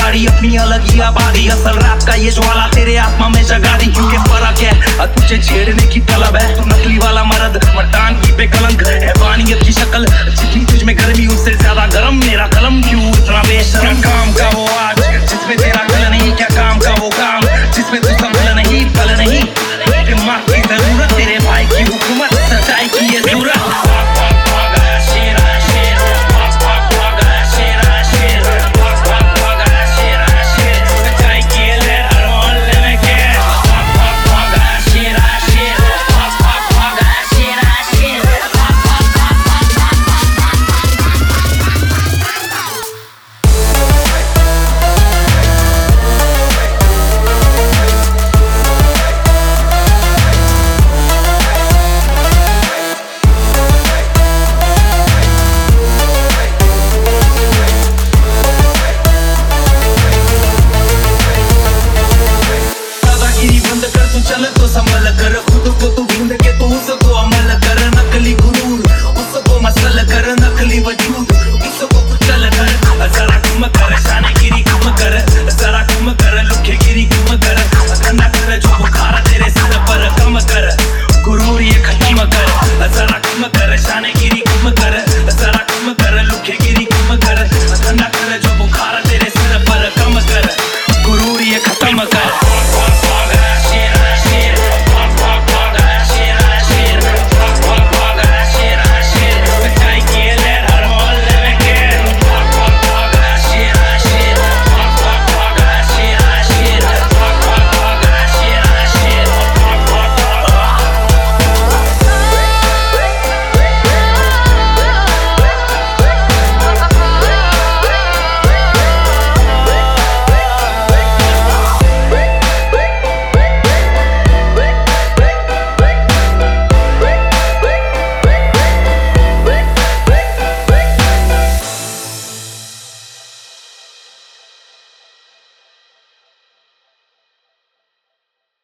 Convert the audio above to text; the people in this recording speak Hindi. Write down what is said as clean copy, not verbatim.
गाड़ी अपनी अलग ही आबादी, असल रैप का ये ज्वाला तेरे आत्मा में जगा दी। क्योंकि फर्क है तुझे छेड़ने की तलब है, तू नकली वाला मर्द मर्दान की पे कलंक है, वानियत की शक्ल जितनी तुझ में गर्मी उससे ज्यादा गर्म मेरा कलम। क्यों इतना बेशरम काम का वो आज जिसमें तेरा कल नहीं, क्या काम का वो काम जिसमें तू सब